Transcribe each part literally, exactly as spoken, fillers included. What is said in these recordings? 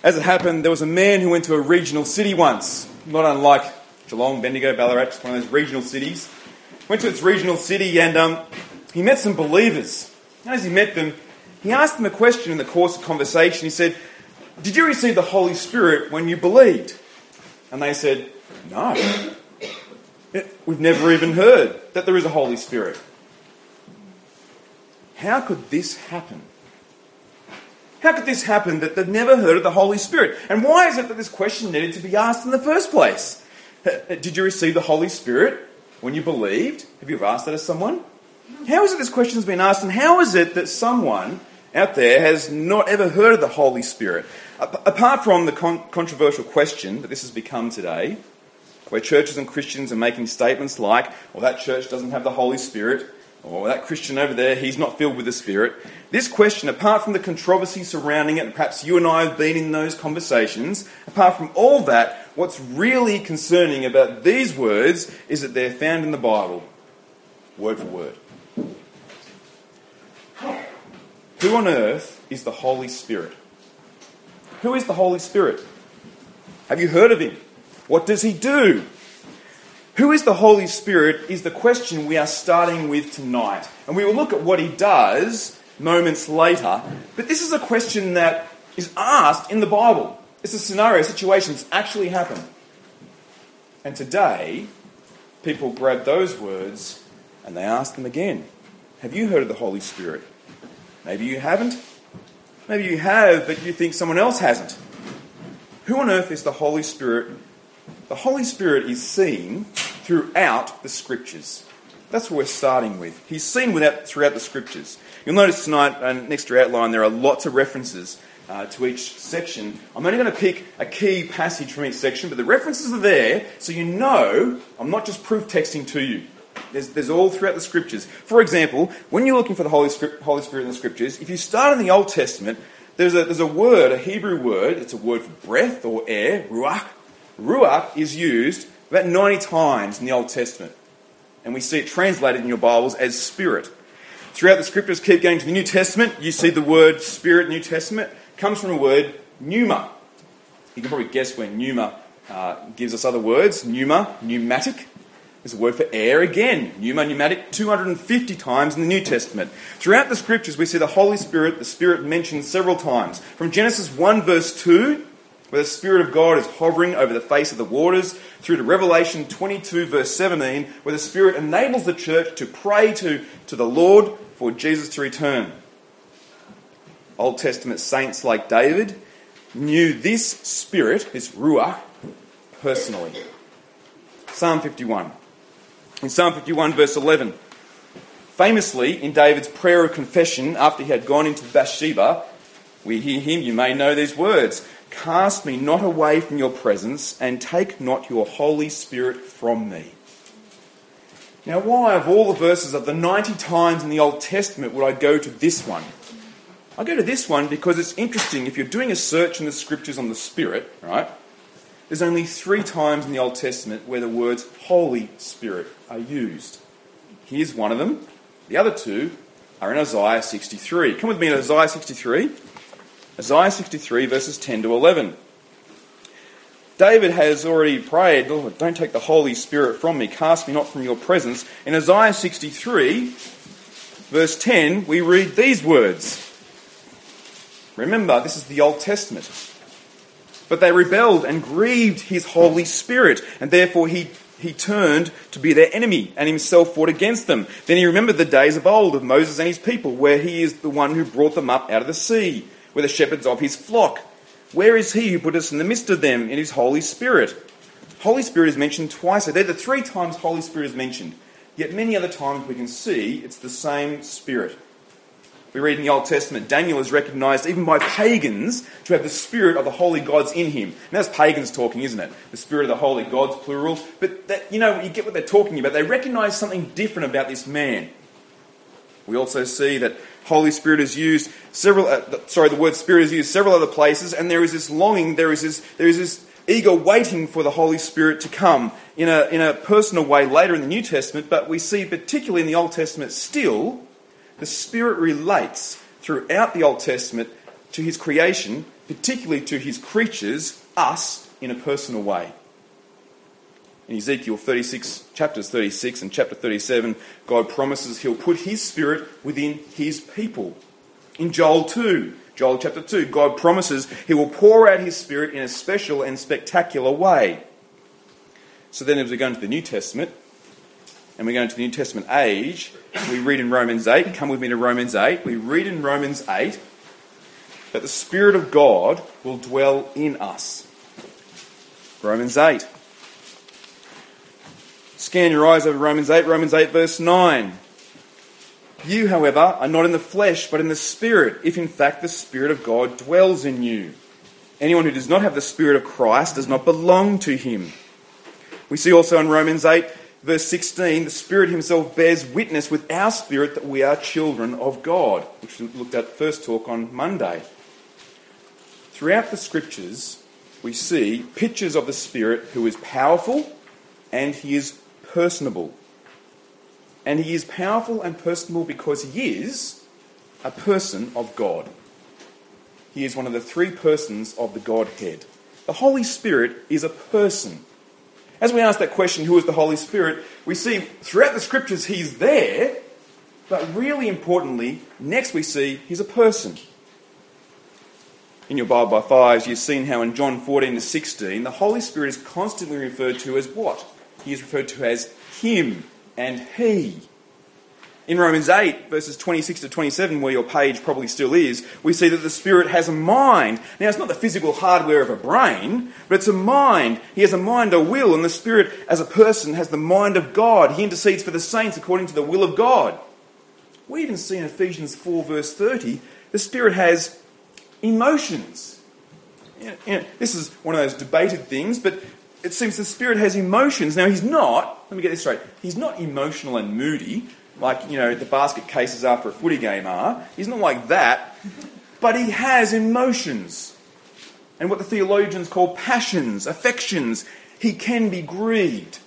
As it happened, there was a man who went to a regional city once, not unlike Geelong, Bendigo, Ballarat, just one of those regional cities. Went to its regional city and um, he met some believers. And as he met them, he asked them a question in the course of conversation. He said, "Did you receive the Holy Spirit when you believed?" And they said, "No. We've never even heard that there is a Holy Spirit." How could this happen? How could this happen that they've never heard of the Holy Spirit? And why is it that this question needed to be asked in the first place? Did you receive the Holy Spirit when you believed? Have you ever asked that of someone? How is it this question has been asked, and how is it that someone out there has not ever heard of the Holy Spirit? Apart from the con- controversial question that this has become today, where churches and Christians are making statements like, well, that church doesn't have the Holy Spirit, or that Christian over there, he's not filled with the Spirit. This question, apart from the controversy surrounding it, and perhaps you and I have been in those conversations, apart from all that, what's really concerning about these words is that they're found in the Bible, word for word. Who on earth is the Holy Spirit? Who is the Holy Spirit? Have you heard of him? What does he do? Who is the Holy Spirit is the question we are starting with tonight. And we will look at what he does moments later. But this is a question that is asked in the Bible. It's a scenario, a situation that's actually happened. And today, people grab those words and they ask them again. Have you heard of the Holy Spirit? Maybe you haven't. Maybe you have, but you think someone else hasn't. Who on earth is the Holy Spirit? The Holy Spirit is seen throughout the Scriptures. That's what we're starting with. He's seen without, throughout the Scriptures. You'll notice tonight, and next to your outline, there are lots of references uh, to each section. I'm only going to pick a key passage from each section, but the references are there, so you know I'm not just proof texting to you. There's, there's all throughout the Scriptures. For example, when you're looking for the Holy, Script, Holy Spirit in the Scriptures, if you start in the Old Testament, there's a, there's a word, a Hebrew word, it's a word for breath or air, ruach. Ruach is used about ninety times in the Old Testament. And we see it translated in your Bibles as Spirit. Throughout the Scriptures, keep going to the New Testament, you see the word Spirit, New Testament, comes from a word, pneuma. You can probably guess where pneuma uh, gives us other words. Pneuma, pneumatic. There's a word for air again. Pneuma, pneumatic, two hundred fifty times in the New Testament. Throughout the Scriptures, we see the Holy Spirit, the Spirit mentioned several times. From Genesis one verse two, where the Spirit of God is hovering over the face of the waters, through to Revelation twenty-two verse seventeen, where the Spirit enables the church to pray to, to the Lord for Jesus to return. Old Testament saints like David knew this Spirit, this Ruach, personally. Psalm fifty-one. In Psalm fifty-one verse eleven, famously in David's prayer of confession after he had gone into Bathsheba, we hear him, you may know these words, "Cast me not away from your presence, and take not your Holy Spirit from me." Now, why of all the verses of the ninety times in the Old Testament would I go to this one? I go to this one because it's interesting. If you're doing a search in the Scriptures on the Spirit, right, there's only three times in the Old Testament where the words Holy Spirit are used. Here's one of them. The other two are in Isaiah sixty-three. Come with me to Isaiah sixty-three. Isaiah sixty-three, verses ten to eleven. David has already prayed, "Lord, don't take the Holy Spirit from me, cast me not from your presence." In Isaiah sixty-three, verse ten, we read these words. Remember, this is the Old Testament. "But they rebelled and grieved his Holy Spirit, and therefore he, he turned to be their enemy, and himself fought against them. Then he remembered the days of old of Moses and his people, where he is the one who brought them up out of the sea. We're the shepherds of his flock. Where is he who put us in the midst of them in his Holy Spirit?" Holy Spirit is mentioned twice. They're the three times Holy Spirit is mentioned. Yet many other times we can see it's the same Spirit. We read in the Old Testament, Daniel is recognised even by pagans to have the spirit of the holy gods in him. And that's pagans talking, isn't it? The spirit of the holy gods, plural. But, that, you know, you get what they're talking about. They recognise something different about this man. We also see that Holy Spirit is used several, uh, sorry, the word Spirit is used several other places, and there is this longing, there is this, there is this eager waiting for the Holy Spirit to come in a, in a personal way later in the New Testament, but we see particularly in the Old Testament still, the Spirit relates throughout the Old Testament to his creation particularly to his creatures, us, in a personal way. In Ezekiel thirty-six, chapters thirty-six and chapter thirty-seven, God promises he'll put his Spirit within his people. In Joel two, Joel chapter two, God promises he will pour out his Spirit in a special and spectacular way. So then as we go into the New Testament, and we go into the New Testament age, we read in Romans eight, come with me to Romans eight, we read in Romans eight that the Spirit of God will dwell in us. Romans eight. Scan your eyes over Romans eight, Romans eight verse nine. You, however, are not in the flesh, but in the Spirit, if in fact the Spirit of God dwells in you. Anyone who does not have the Spirit of Christ does not belong to him. We see also in Romans eight, verse sixteen, the Spirit himself bears witness with our spirit that we are children of God, which we looked at first talk on Monday. Throughout the Scriptures, we see pictures of the Spirit who is powerful and he is personable. And he is powerful and personable because he is a person of God. He is one of the three persons of the Godhead. The Holy Spirit is a person. As we ask that question, who is the Holy Spirit, we see throughout the Scriptures he's there, but really importantly, next we see he's a person. In your Bible by fives, you've seen how in John fourteen to sixteen, the Holy Spirit is constantly referred to as what? He is referred to as him and he. In Romans eight, verses twenty-six to twenty-seven, where your page probably still is, we see that the Spirit has a mind. Now, it's not the physical hardware of a brain, but it's a mind. He has a mind, a will, and the Spirit, as a person, has the mind of God. He intercedes for the saints according to the will of God. We even see in Ephesians four, verse thirty, the Spirit has emotions. You know, you know, this is one of those debated things, but it seems the Spirit has emotions. Now, he's not, let me get this straight, he's not emotional and moody, like, you know, the basket cases after a footy game are. He's not like that. But he has emotions. And what the theologians call passions, affections. He can be grieved.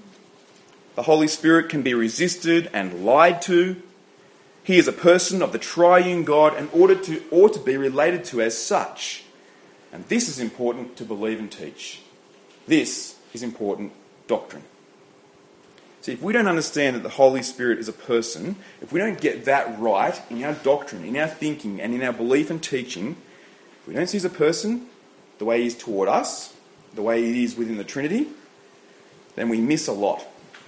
The Holy Spirit can be resisted and lied to. He is a person of the triune God and ought to, ought to be related to as such. And this is important to believe and teach. This is important doctrine. See, if we don't understand that the Holy Spirit is a person, if we don't get that right in our doctrine, in our thinking, and in our belief and teaching, if we don't see he's a person, the way he is toward us, the way he is within the Trinity, then we miss a lot.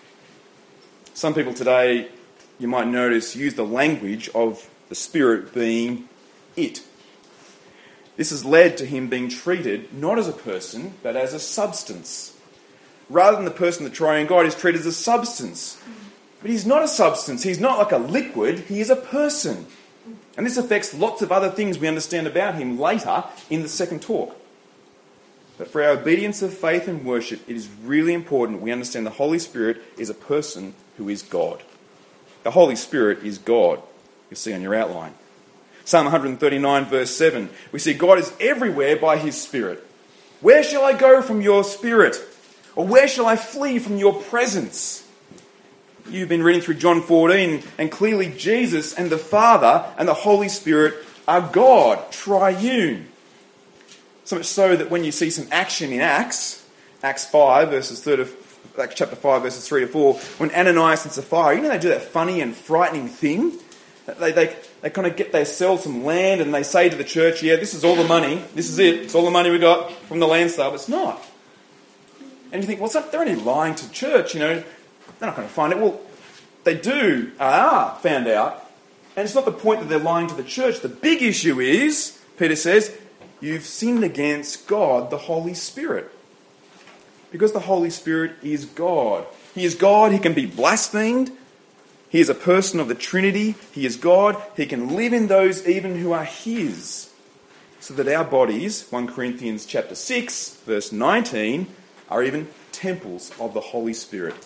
Some people today, you might notice, use the language of the Spirit being it. This has led to him being treated not as a person, but as a substance. Rather than the person, the triune God, is treated as a substance. But he's not a substance. He's not like a liquid. He is a person. And this affects lots of other things we understand about him later in the second talk. But for our obedience of faith and worship, it is really important we understand the Holy Spirit is a person who is God. The Holy Spirit is God. You'll see on your outline. Psalm one thirty-nine verse seven. We see God is everywhere by his Spirit. Where shall I go from your Spirit? Or where shall I flee from your presence? You've been reading through John fourteen, and clearly Jesus and the Father and the Holy Spirit are God, triune. So much so that when you see some action in Acts, Acts five, verses three to, chapter five, verses three to four, when Ananias and Sapphira, you know they do that funny and frightening thing? They, they, they kind of get, they sell some land and they say to the church, yeah, this is all the money, this is it, it's all the money we got from the land sale. But it's not. And you think, well, they're only lying to church, you know. They're not going to find it. Well, they do, are found out. And it's not the point that they're lying to the church. The big issue is, Peter says, you've sinned against God, the Holy Spirit. Because the Holy Spirit is God. He is God. He can be blasphemed. He is a person of the Trinity. He is God. He can live in those even who are his. So that our bodies, First Corinthians chapter six, verse nineteen, are even temples of the Holy Spirit.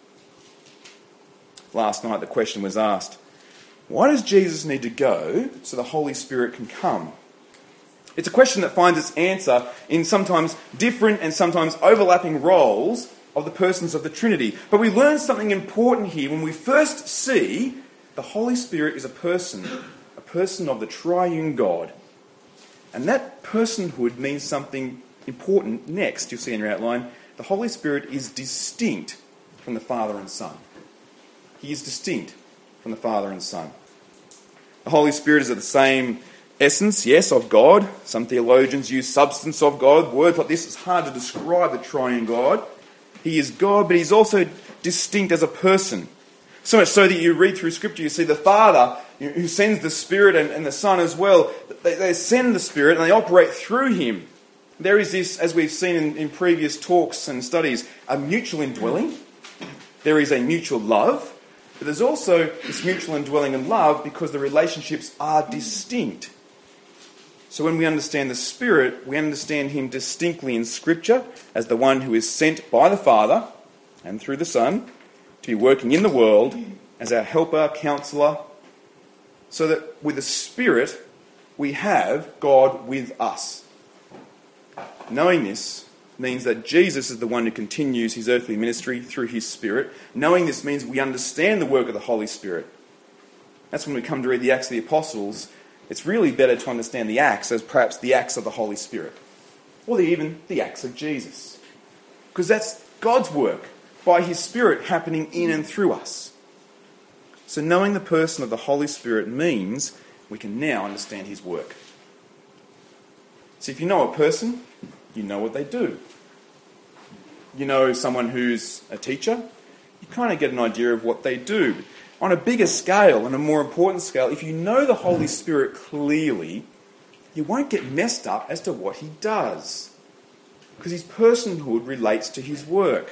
Last night the question was asked, why does Jesus need to go so the Holy Spirit can come? It's a question that finds its answer in sometimes different and sometimes overlapping roles of the persons of the Trinity. But we learn something important here when we first see the Holy Spirit is a person, a person of the triune God. And that personhood means something important next. You'll see in your outline. The Holy Spirit is distinct from the Father and Son. He is distinct from the Father and Son. The Holy Spirit is of the same essence, yes, of God. Some theologians use substance of God. Words like this, it's hard to describe the triune God. He is God, but he's also distinct as a person. So much so that you read through Scripture, you see the Father who sends the Spirit and, and the Son as well. They, they send the Spirit and they operate through him. There is this, as we've seen in, in previous talks and studies, a mutual indwelling. There is a mutual love. But there's also this mutual indwelling and love because the relationships are distinct. So when we understand the Spirit, we understand him distinctly in Scripture as the one who is sent by the Father and through the Son to be working in the world as our helper, counsellor, so that with the Spirit we have God with us. Knowing this means that Jesus is the one who continues his earthly ministry through his Spirit. Knowing this means we understand the work of the Holy Spirit. That's when we come to read the Acts of the Apostles. It's really better to understand the Acts as perhaps the acts of the Holy Spirit. Or the, even the acts of Jesus. Because that's God's work by his Spirit happening in and through us. So knowing the person of the Holy Spirit means we can now understand his work. So if you know a person, you know what they do. You know someone who's a teacher, you kind of get an idea of what they do. On a bigger scale and a more important scale, if you know the Holy Spirit clearly, you won't get messed up as to what he does. Because his personhood relates to his work.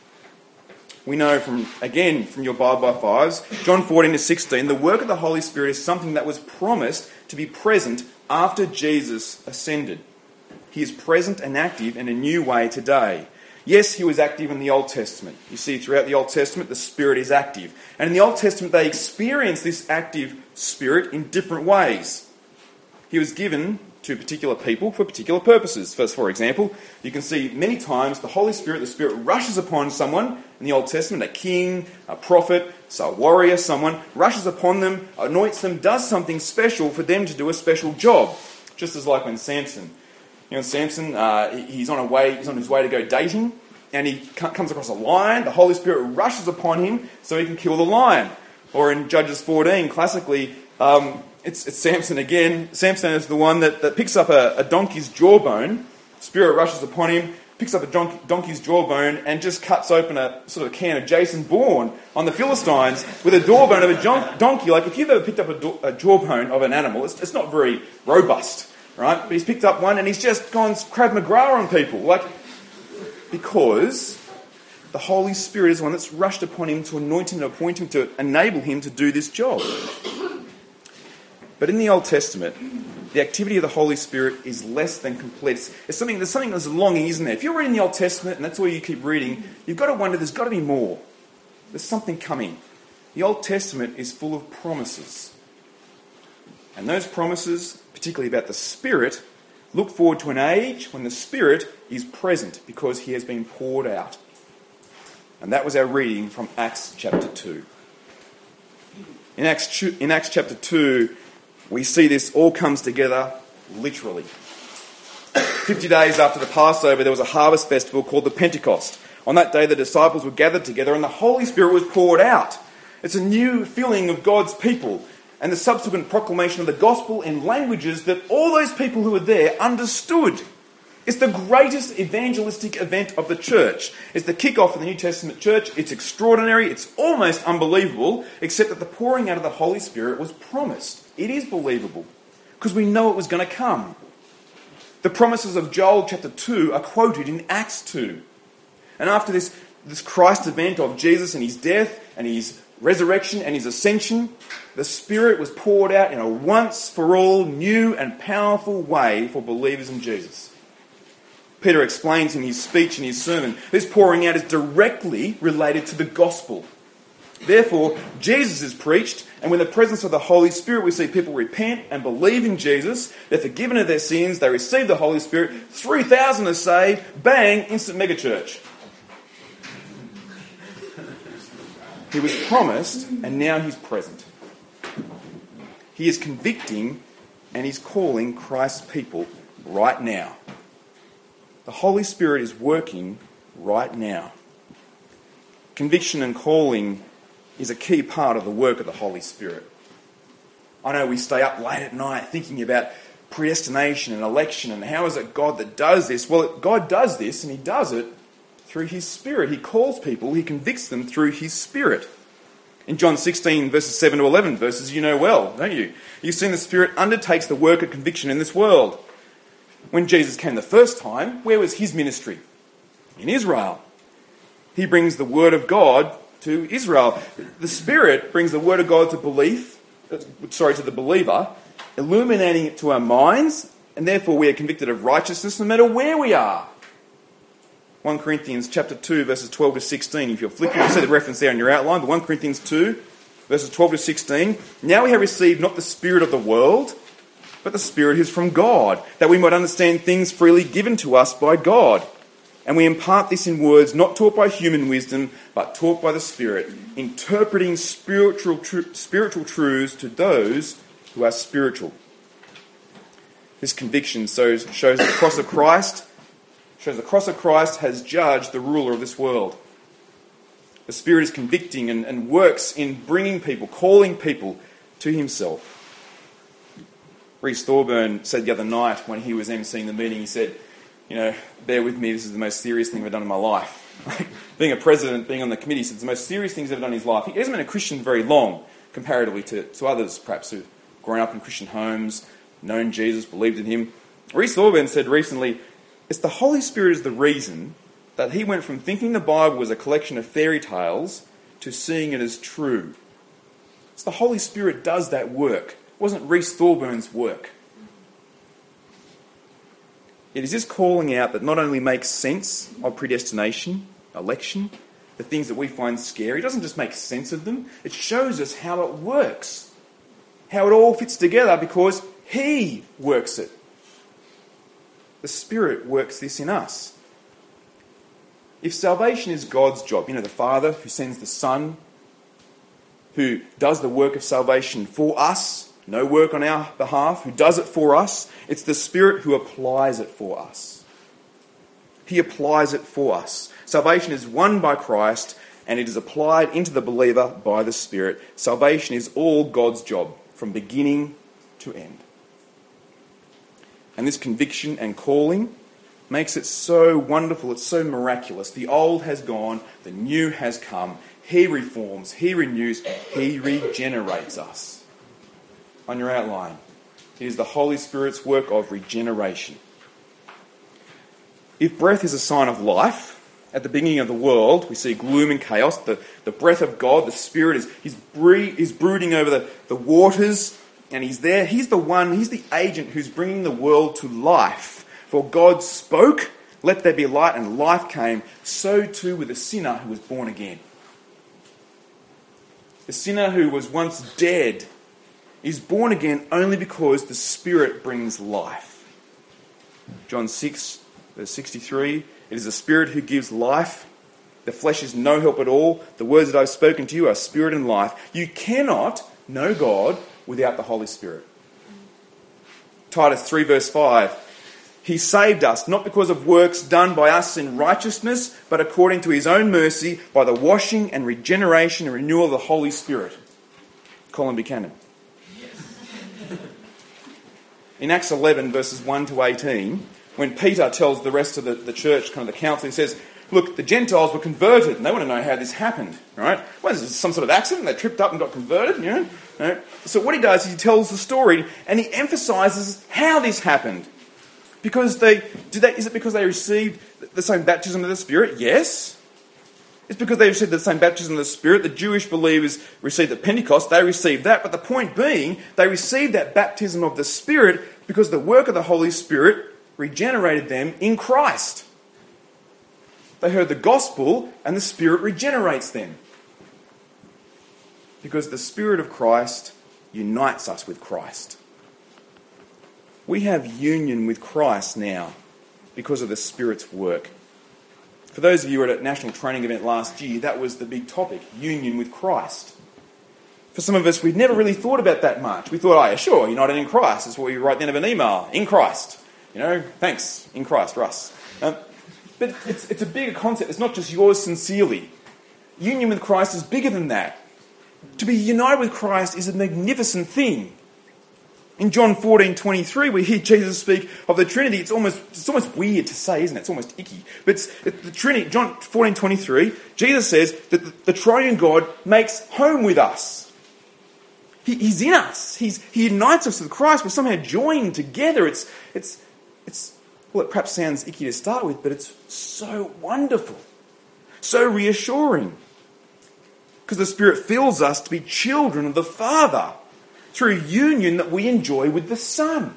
We know from, again, from your Bible by fives, John fourteen to sixteen, the work of the Holy Spirit is something that was promised to be present after Jesus ascended. He is present and active in a new way today. Yes, he was active in the Old Testament. You see, throughout the Old Testament, the Spirit is active. And in the Old Testament, they experienced this active Spirit in different ways. He was given to particular people for particular purposes. First, for example, you can see many times the Holy Spirit, the Spirit rushes upon someone in the Old Testament, a king, a prophet, so a warrior, someone, rushes upon them, anoints them, does something special for them to do a special job. Just as like when Samson, you know, Samson, uh, he's on a way, he's on his way to go dating, and he comes across a lion. The Holy Spirit rushes upon him so he can kill the lion. Or in Judges fourteen, classically, um, it's, it's Samson again. Samson is the one that, that picks up a, a donkey's jawbone. Spirit rushes upon him, picks up a don- donkey's jawbone, and just cuts open a sort of can of Jason Bourne on the Philistines with a jawbone of a jon- donkey. Like if you've ever picked up a, do- a jawbone of an animal, it's, it's not very robust. Right? But he's picked up one and he's just gone Krav Maga on people. Like, because the Holy Spirit is the one that's rushed upon him to anoint him, to appoint him, to enable him to do this job. But in the Old Testament, the activity of the Holy Spirit is less than complete. It's, it's something, there's something that's longing, isn't there? If you're reading the Old Testament and that's all you keep reading, you've got to wonder, there's got to be more. There's something coming. The Old Testament is full of promises. And those promises, particularly about the Spirit, look forward to an age when the Spirit is present because he has been poured out. And that was our reading from Acts chapter two. In Acts, in Acts chapter two, we see this all comes together literally. Fifty days after the Passover, there was a harvest festival called the Pentecost. On that day, the disciples were gathered together and the Holy Spirit was poured out. It's a new filling of God's people. And the subsequent proclamation of the gospel in languages that all those people who were there understood. It's the greatest evangelistic event of the church. It's the kick-off of the New Testament church. It's extraordinary. It's almost unbelievable, except that the pouring out of the Holy Spirit was promised. It is believable, because we know it was going to come. The promises of Joel chapter two are quoted in Acts two. And after this, this Christ event of Jesus and his death and his resurrection and his ascension, the Spirit was poured out in a once-for-all new and powerful way for believers in Jesus. Peter explains in his speech and his sermon, this pouring out is directly related to the gospel. Therefore, Jesus is preached, and with the presence of the Holy Spirit, we see people repent and believe in Jesus. They're forgiven of their sins. They receive the Holy Spirit. three thousand are saved. Bang, instant megachurch. He was promised, and now he's present. He is convicting and he's calling Christ's people right now. The Holy Spirit is working right now. Conviction and calling is a key part of the work of the Holy Spirit. I know we stay up late at night thinking about predestination and election and how is it God that does this? Well, God does this and he does it through his Spirit. He calls people, he convicts them through his Spirit. In John sixteen, verses seven to eleven, verses you know well, don't you? You've seen the Spirit undertakes the work of conviction in this world. When Jesus came the first time, where was his ministry? In Israel. He brings the Word of God to Israel. The Spirit brings the Word of God to belief, sorry, to the believer, illuminating it to our minds, and therefore we are convicted of righteousness no matter where we are. First Corinthians chapter two, verses twelve to sixteen. If you're flipping, you'll see the reference there in your outline. But First Corinthians two, verses twelve to sixteen. Now we have received not the spirit of the world, but the Spirit who is from God, that we might understand things freely given to us by God. And we impart this in words not taught by human wisdom, but taught by the Spirit, interpreting spiritual tr- spiritual truths to those who are spiritual. This conviction shows, shows the cross of Christ, shows the cross of Christ has judged the ruler of this world. The Spirit is convicting and, and works in bringing people, calling people to himself. Rhys Thorburn said the other night when he was emceeing the meeting, he said, you know, bear with me, this is the most serious thing I've ever done in my life. Being a president, being on the committee, he said it's the most serious thing he's ever done in his life. He hasn't been a Christian very long, comparatively to, to others perhaps who've grown up in Christian homes, known Jesus, believed in him. Rhys Thorburn said recently, it's the Holy Spirit is the reason that he went from thinking the Bible was a collection of fairy tales to seeing it as true. It's the Holy Spirit does that work. It wasn't Rhys Thorburn's work. It is this calling out that not only makes sense of predestination, election, the things that we find scary. It doesn't just make sense of them. It shows us how it works, how it all fits together because he works it. The Spirit works this in us. If salvation is God's job, you know, the Father who sends the Son, who does the work of salvation for us, no work on our behalf, who does it for us, it's the Spirit who applies it for us. He applies it for us. Salvation is won by Christ and it is applied into the believer by the Spirit. Salvation is all God's job from beginning to end. And this conviction and calling makes it so wonderful, it's so miraculous. The old has gone, the new has come. He reforms, he renews, he regenerates us. On your outline, it is the Holy Spirit's work of regeneration. If breath is a sign of life, at the beginning of the world, we see gloom and chaos. The, the breath of God, the Spirit, is he's, bre- is brooding over the, the waters, and he's there. He's the one, he's the agent who's bringing the world to life. For God spoke, let there be light, and life came. So too with the sinner who was born again. The sinner who was once dead is born again only because the Spirit brings life. John six, verse sixty-three, it is the Spirit who gives life. The flesh is no help at all. The words that I've spoken to you are spirit and life. You cannot know God without the Holy Spirit. Titus three, verse five, he saved us, not because of works done by us in righteousness, but according to his own mercy, by the washing and regeneration and renewal of the Holy Spirit. Colin Buchanan. In Acts eleven, verses one to eighteen, when Peter tells the rest of the, the church, kind of the council, he says, look, the Gentiles were converted, and they want to know how this happened, right? Well, is this some sort of accident? They tripped up and got converted, you know? No. So what he does is he tells the story, and he emphasises how this happened. Because they, did they, is it because they received the same baptism of the Spirit? Yes. It's because they received the same baptism of the Spirit. The Jewish believers received at Pentecost. They received that. But the point being, they received that baptism of the Spirit because the work of the Holy Spirit regenerated them in Christ. They heard the gospel and the Spirit regenerates them. Because the Spirit of Christ unites us with Christ. We have union with Christ now because of the Spirit's work. For those of you who were at a national training event last year, that was the big topic, union with Christ. For For some of us, we've never really thought about that much. We thought, oh, yeah, sure, united in Christ. That's what we write at the end of an email. In Christ. You know, thanks. In Christ, Russ. Um, but it's, it's a bigger concept. It's not just yours sincerely. Union with Christ is bigger than that. To be united with Christ is a magnificent thing. In John fourteen twenty-three, we hear Jesus speak of the Trinity. It's almost it's almost weird to say, isn't it? It's almost icky. But it's, it, the Trinity, John fourteen twenty-three, Jesus says that the, the triune God makes home with us. He, he's in us. He's, he unites us with Christ. We're somehow joined together. It's, it's, it's, well, it perhaps sounds icky to start with, but it's so wonderful. So reassuring. Because the Spirit fills us to be children of the Father through union that we enjoy with the Son.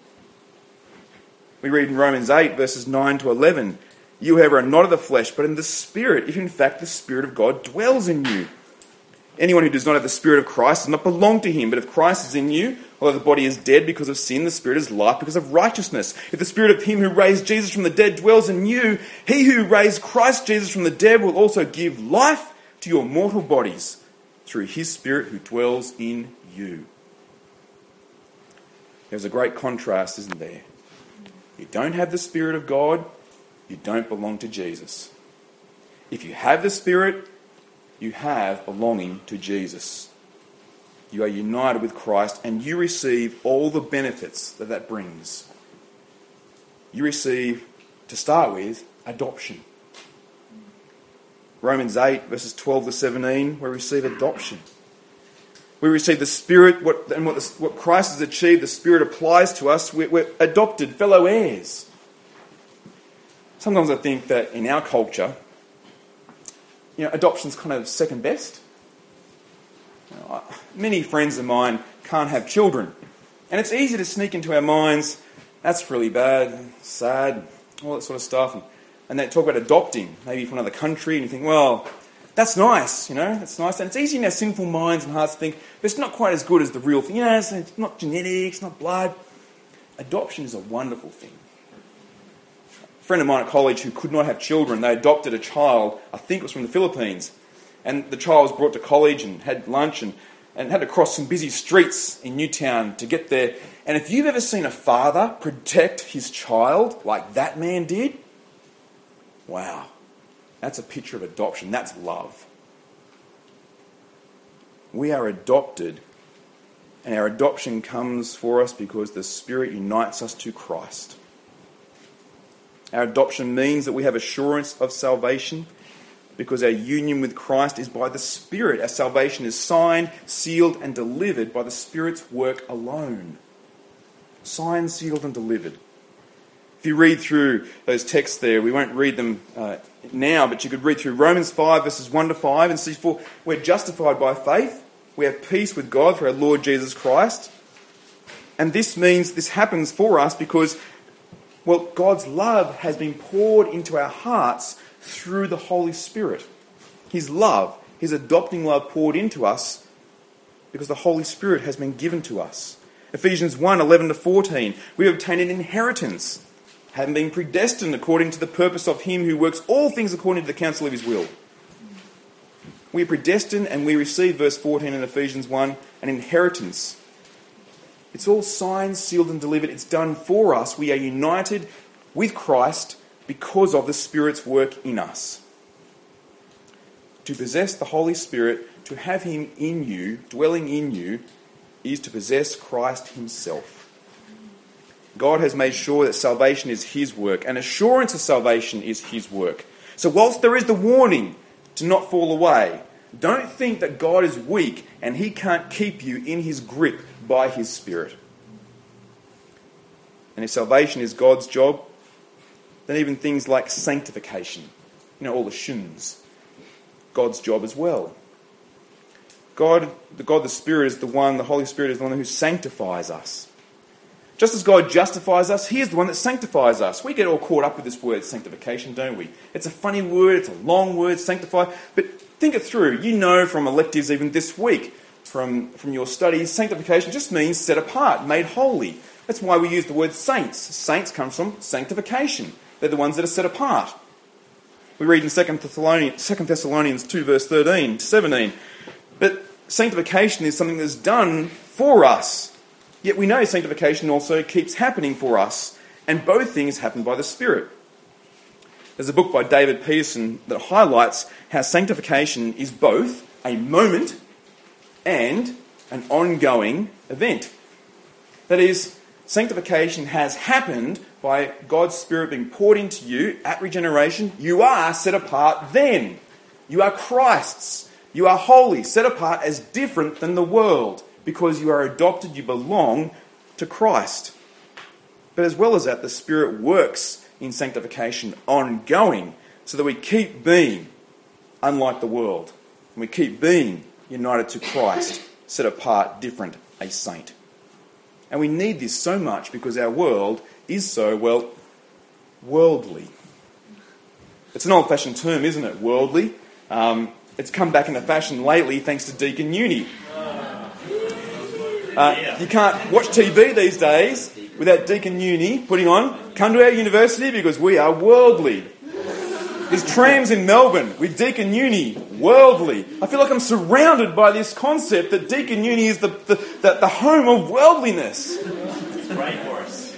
We read in Romans eight, verses nine to eleven, "You, however, are not of the flesh, but in the Spirit, if in fact the Spirit of God dwells in you. Anyone who does not have the Spirit of Christ does not belong to him. But if Christ is in you, although the body is dead because of sin, the Spirit is life because of righteousness. If the Spirit of him who raised Jesus from the dead dwells in you, he who raised Christ Jesus from the dead will also give life to your mortal bodies through his Spirit who dwells in you." There's a great contrast, isn't there? You don't have the Spirit of God, you don't belong to Jesus. If you have the Spirit, you have belonging to Jesus. You are united with Christ and you receive all the benefits that that brings. You receive, to start with, adoption. Romans eight, verses twelve to seventeen, we receive adoption. We receive the Spirit, what, and what, the, what Christ has achieved, the Spirit applies to us. We're, we're adopted, fellow heirs. Sometimes I think that in our culture, you know, adoption's kind of second best. You know, many friends of mine can't have children. And it's easy to sneak into our minds, that's really bad, sad, all that sort of stuff. And, and they talk about adopting, maybe from another country, and you think, well, that's nice, you know, that's nice. And it's easy in our sinful minds and hearts to think, but it's not quite as good as the real thing. You know, it's, it's not genetics, not blood. Adoption is a wonderful thing. A friend of mine at college who could not have children, they adopted a child, I think it was from the Philippines. And the child was brought to college and had lunch and, and had to cross some busy streets in Newtown to get there. And if you've ever seen a father protect his child like that man did, wow. That's a picture of adoption. That's love. We are adopted, and our adoption comes for us because the Spirit unites us to Christ. Our adoption means that we have assurance of salvation because our union with Christ is by the Spirit. Our salvation is signed, sealed, and delivered by the Spirit's work alone. Signed, sealed, and delivered. If you read through those texts there, we won't read them uh, now, but you could read through Romans five, verses one to five, and see, for we're justified by faith. We have peace with God through our Lord Jesus Christ. And this means this happens for us because, well, God's love has been poured into our hearts through the Holy Spirit. His love, His adopting love poured into us because the Holy Spirit has been given to us. Ephesians one, eleven to fourteen, we have obtained an inheritance, having been predestined according to the purpose of him who works all things according to the counsel of his will. We are predestined and we receive, verse fourteen in Ephesians one, an inheritance. It's all signed, sealed and delivered. It's done for us. We are united with Christ because of the Spirit's work in us. To possess the Holy Spirit, to have him in you, dwelling in you, is to possess Christ himself. God has made sure that salvation is his work, and assurance of salvation is his work. So whilst there is the warning to not fall away, don't think that God is weak and he can't keep you in his grip by his Spirit. And if salvation is God's job, then even things like sanctification, you know, all the shuns, God's job as well. God, the God the Spirit is the one, the Holy Spirit is the one who sanctifies us. Just as God justifies us, he is the one that sanctifies us. We get all caught up with this word sanctification, don't we? It's a funny word, it's a long word, sanctify. But think it through. You know from electives even this week, from, from your studies, sanctification just means set apart, made holy. That's why we use the word saints. Saints comes from sanctification. They're the ones that are set apart. We read in Second Thessalonians, Second Thessalonians two, verse thirteen to seventeen. But sanctification is something that's done for us. Yet we know sanctification also keeps happening for us, and both things happen by the Spirit. There's a book by David Peterson that highlights how sanctification is both a moment and an ongoing event. That is, sanctification has happened by God's Spirit being poured into you at regeneration. You are set apart then. You are Christ's. You are holy, set apart as different than the world, because you are adopted, you belong to Christ. But as well as that, the Spirit works in sanctification ongoing, so that we keep being unlike the world. And we keep being united to Christ, set apart, different, a saint. And we need this so much because our world is so, well, worldly. It's an old-fashioned term, isn't it? Worldly. Um, it's come back into fashion lately thanks to Deacon Uni. Uh, you can't watch T V these days without Deacon Uni putting on, come to our university because we are worldly. There's trams in Melbourne with Deacon Uni, worldly. I feel like I'm surrounded by this concept that Deacon Uni is the, the, the, the home of worldliness. It's great for us.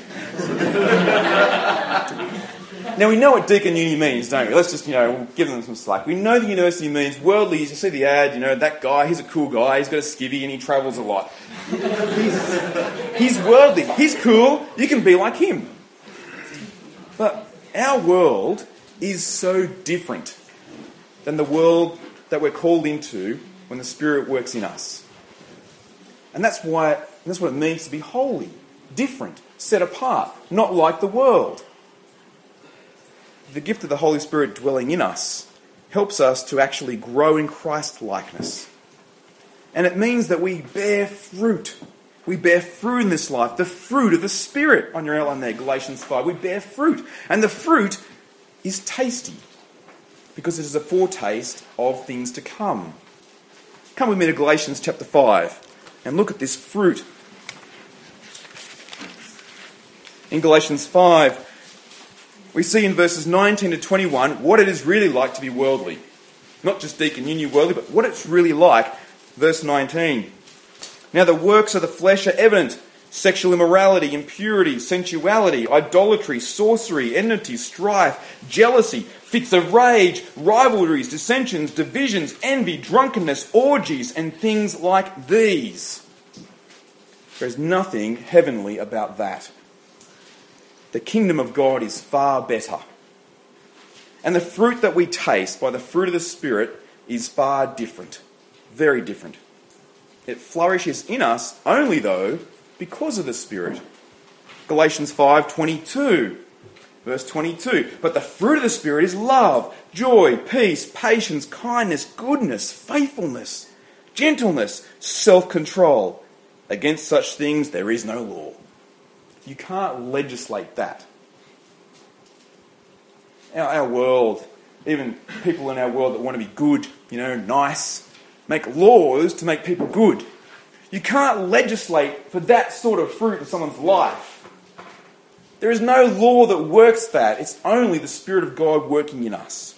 Now we know what Deacon Uni means, don't we? Let's just, you know, give them some slack. We know the university means worldly. You see the ad, you know, that guy, he's a cool guy, he's got a skivvy and he travels a lot. He's, he's worldly, he's cool, you can be like him. But our world is so different than the world that we're called into when the Spirit works in us. And that's why, that's what it means to be holy, different, set apart, not like the world. The gift of the Holy Spirit dwelling in us helps us to actually grow in Christ-likeness. And it means that we bear fruit. We bear fruit in this life, the fruit of the Spirit on your outline there, Galatians five. We bear fruit. And the fruit is tasty because it is a foretaste of things to come. Come with me to Galatians chapter five and look at this fruit. In Galatians five, we see in verses nineteen to twenty-one what it is really like to be worldly. Not just Deacon Uni worldly, but what it's really like. Verse nineteen. Now the works of the flesh are evident: sexual immorality, impurity, sensuality, idolatry, sorcery, enmity, strife, jealousy, fits of rage, rivalries, dissensions, divisions, envy, drunkenness, orgies, and things like these. There is nothing heavenly about that. The kingdom of God is far better. And the fruit that we taste by the fruit of the Spirit is far different. Very different. It flourishes in us only, though, because of the Spirit. Galatians five twenty-two, verse twenty-two. But the fruit of the Spirit is love, joy, peace, patience, kindness, goodness, faithfulness, gentleness, self-control. Against such things there is no law. You can't legislate that. Our, our world, even people in our world that want to be good, you know, nice, make laws to make people good. You can't legislate for that sort of fruit in someone's life. There is no law that works that. It's only the Spirit of God working in us.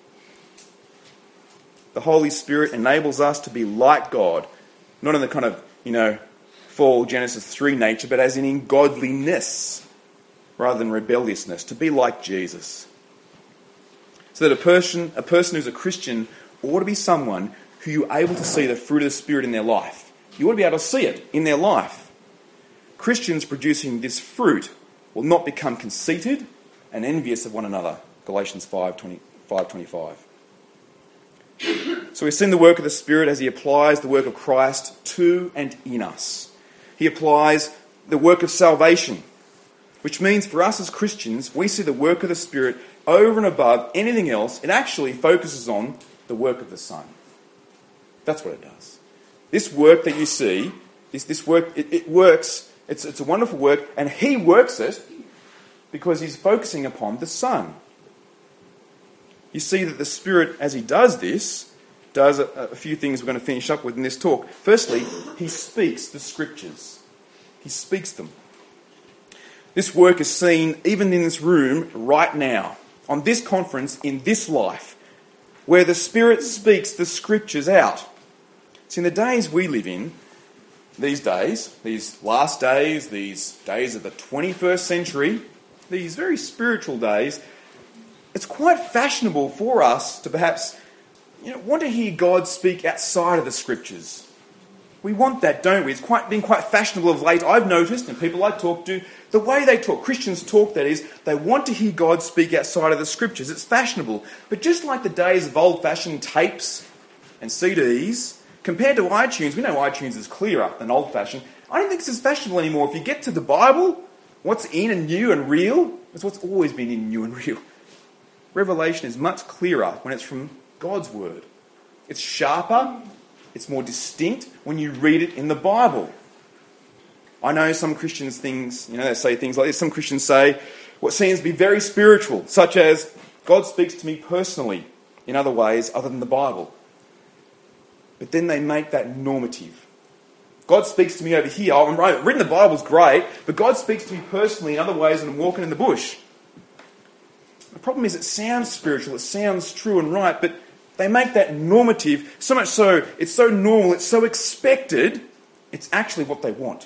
The Holy Spirit enables us to be like God, not in the kind of, you know, fall Genesis three nature, but as in, in godliness rather than rebelliousness, to be like Jesus. So that a person, a person who's a Christian ought to be someone who you're able to see the fruit of the Spirit in their life. You ought to be able to see it in their life. Christians producing this fruit will not become conceited and envious of one another. Galatians five twenty-five. So we've seen the work of the Spirit as he applies the work of Christ to and in us. He applies the work of salvation, which means for us as Christians, we see the work of the Spirit over and above anything else. It actually focuses on the work of the Son. That's what it does. This work that you see, this, this work, it, it works, it's, it's a wonderful work, and he works it because he's focusing upon the Son. You see that the Spirit, as he does this, does a, a few things we're going to finish up with in this talk. Firstly, he speaks the Scriptures. He speaks them. This work is seen even in this room right now, on this conference, in this life, where the Spirit speaks the Scriptures out. See, in the days we live in, these days, these last days, these days of the twenty-first century, these very spiritual days, it's quite fashionable for us to perhaps, you know, want to hear God speak outside of the Scriptures. We want that, don't we? It's quite been quite fashionable of late. I've noticed, and people I talk to, the way they talk, Christians talk, that is, they want to hear God speak outside of the Scriptures. It's fashionable. But just like the days of old-fashioned tapes and C Ds, compared to iTunes, we know iTunes is clearer than old-fashioned. I don't think it's as fashionable anymore. If you get to the Bible, what's in and new and real is what's always been in, new and real. Revelation is much clearer when it's from God's Word. It's sharper, it's more distinct when you read it in the Bible. I know some Christians things, you know, they say things like this. Some Christians say what seems to be very spiritual, such as, God speaks to me personally in other ways other than the Bible. But then they make that normative. God speaks to me over here. I'm right. Reading the Bible's great, but God speaks to me personally in other ways when I'm walking in the bush. The problem is it sounds spiritual, it sounds true and right, but they make that normative, so much so, it's so normal, it's so expected, it's actually what they want.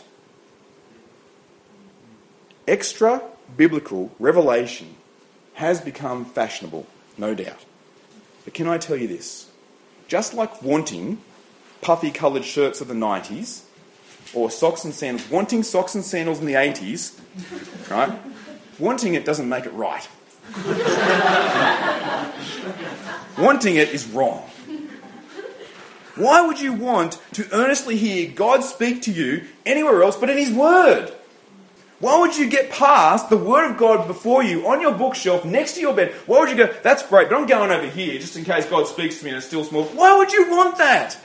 Extra biblical revelation has become fashionable, no doubt. But can I tell you this? Just like wanting puffy coloured shirts of the nineties, or socks and sandals, wanting socks and sandals in the eighties, right? Wanting it doesn't make it right. Wanting it is wrong. Why would you want to earnestly hear God speak to you anywhere else but in His Word? Why would you get past the Word of God before you, on your bookshelf, next to your bed? Why would you go, that's great, but I'm going over here just in case God speaks to me and it's still small. Why would you want that?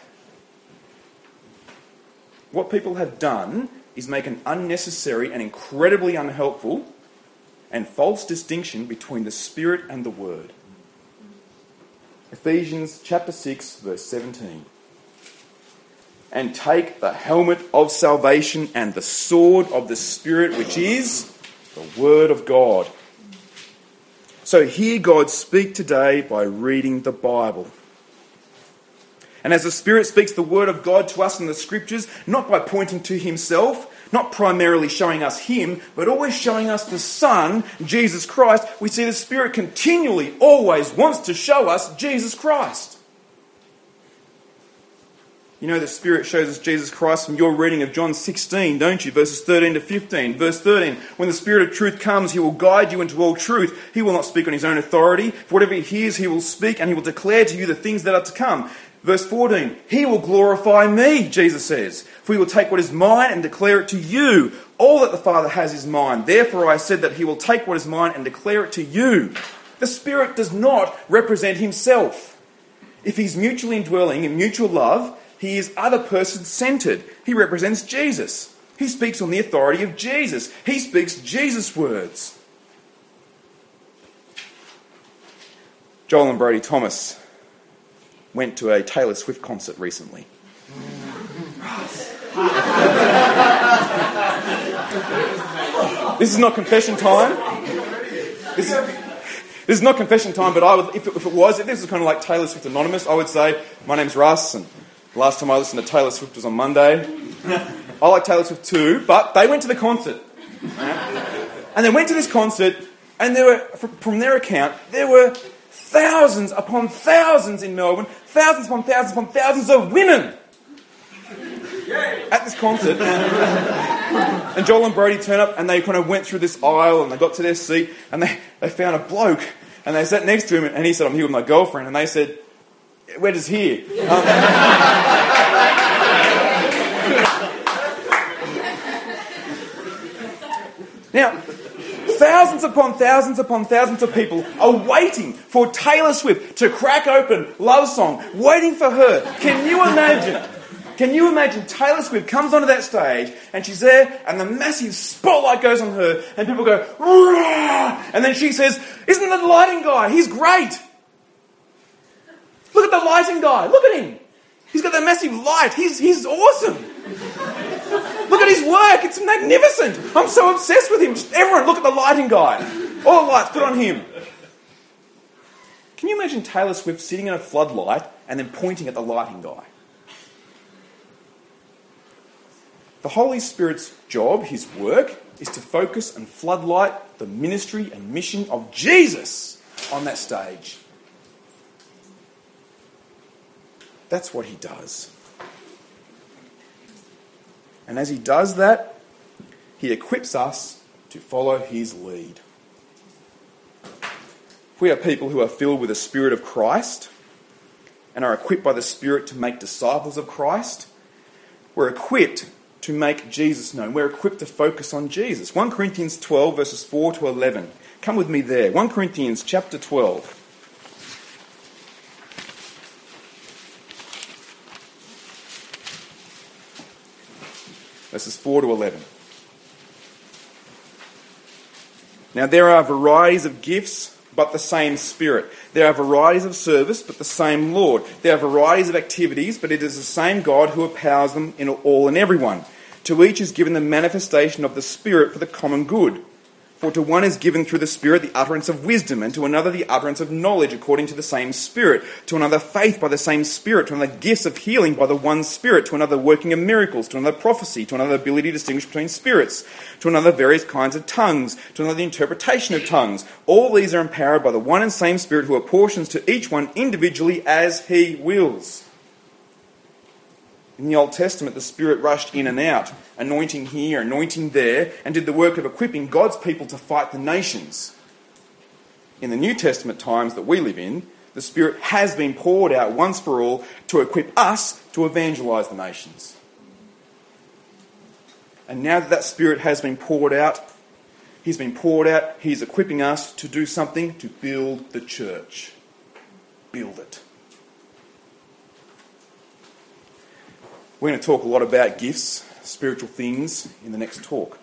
What people have done is make an unnecessary and incredibly unhelpful and false distinction between the Spirit and the Word. Ephesians chapter six, verse seventeen. And take the helmet of salvation and the sword of the Spirit, which is the Word of God. So hear God speak today by reading the Bible. And as the Spirit speaks the Word of God to us in the Scriptures, not by pointing to Himself, not primarily showing us Him, but always showing us the Son, Jesus Christ, we see the Spirit continually, always wants to show us Jesus Christ. You know the Spirit shows us Jesus Christ from your reading of John sixteen, don't you? Verses thirteen to fifteen. Verse thirteen, when the Spirit of truth comes, He will guide you into all truth. He will not speak on His own authority. For whatever He hears, He will speak, and He will declare to you the things that are to come. Verse fourteen, He will glorify me, Jesus says, for He will take what is mine and declare it to you. All that the Father has is mine. Therefore I said that He will take what is mine and declare it to you. The Spirit does not represent Himself. If He's mutually indwelling in mutual love, He is other person-centred. He represents Jesus. He speaks on the authority of Jesus. He speaks Jesus' words. Joel and Brodie Thomas went to a Taylor Swift concert recently. This is not confession time. This is, this is not confession time, but I would, if it, if it was, if this was kind of like Taylor Swift Anonymous, I would say, my name's Russ, and the last time I listened to Taylor Swift was on Monday. I like Taylor Swift too, but they went to the concert. And they went to this concert, and there were, from their account, there were thousands upon thousands in Melbourne, thousands upon thousands upon thousands of women at this concert. And Joel and Brodie turned up and they kind of went through this aisle and they got to their seat and they, they found a bloke and they sat next to him and he said, I'm here with my girlfriend. And they said, where does here? Um, now, thousands upon thousands upon thousands of people are waiting for Taylor Swift to crack open Love Song, waiting for her. Can you imagine? Can you imagine Taylor Swift comes onto that stage and she's there and the massive spotlight goes on her and people go, Rah! And then she says, isn't that the lighting guy? He's great. Look at the lighting guy. Look at him. He's got that massive light. He's, he's awesome. Look at his work. It's magnificent. I'm so obsessed with him. Just everyone, look at the lighting guy. All the lights, put on him. Can you imagine Taylor Swift sitting in a floodlight and then pointing at the lighting guy? The Holy Spirit's job, his work, is to focus and floodlight the ministry and mission of Jesus on that stage. That's what he does. And as he does that, he equips us to follow his lead. If we are people who are filled with the Spirit of Christ and are equipped by the Spirit to make disciples of Christ, we're equipped to make Jesus known. We're equipped to focus on Jesus. First Corinthians twelve, verses four to eleven. Come with me there. First Corinthians chapter twelve. Verses four to eleven. Now there are varieties of gifts, but the same Spirit. There are varieties of service, but the same Lord. There are varieties of activities, but it is the same God who empowers them in all and everyone. To each is given the manifestation of the Spirit for the common good. For to one is given through the Spirit the utterance of wisdom, and to another the utterance of knowledge according to the same Spirit, to another faith by the same Spirit, to another gifts of healing by the one Spirit, to another working of miracles, to another prophecy, to another ability to distinguish between spirits, to another various kinds of tongues, to another the interpretation of tongues. All these are empowered by the one and same Spirit, who apportions to each one individually as he wills. In the Old Testament, the Spirit rushed in and out, anointing here, anointing there, and did the work of equipping God's people to fight the nations. In the New Testament times that we live in, the Spirit has been poured out once for all to equip us to evangelise the nations. And now that that Spirit has been poured out, he's been poured out, he's equipping us to do something to build the church. Build it. We're going to talk a lot about gifts, spiritual things, in the next talk.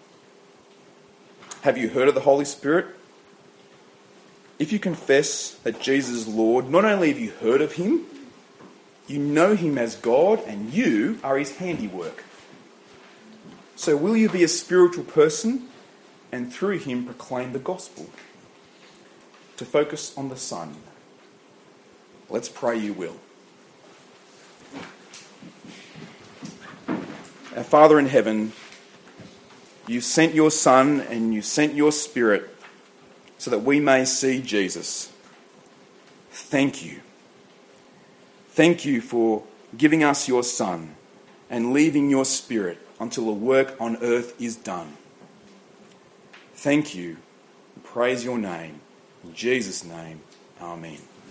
Have you heard of the Holy Spirit? If you confess that Jesus is Lord, not only have you heard of him, you know him as God and you are his handiwork. So will you be a spiritual person and through him proclaim the gospel? To focus on the Son. Let's pray you will. Our Father in heaven, you sent your Son and you sent your Spirit so that we may see Jesus. Thank you. Thank you for giving us your Son and leaving your Spirit until the work on earth is done. Thank you. Praise your name. In Jesus' name, amen.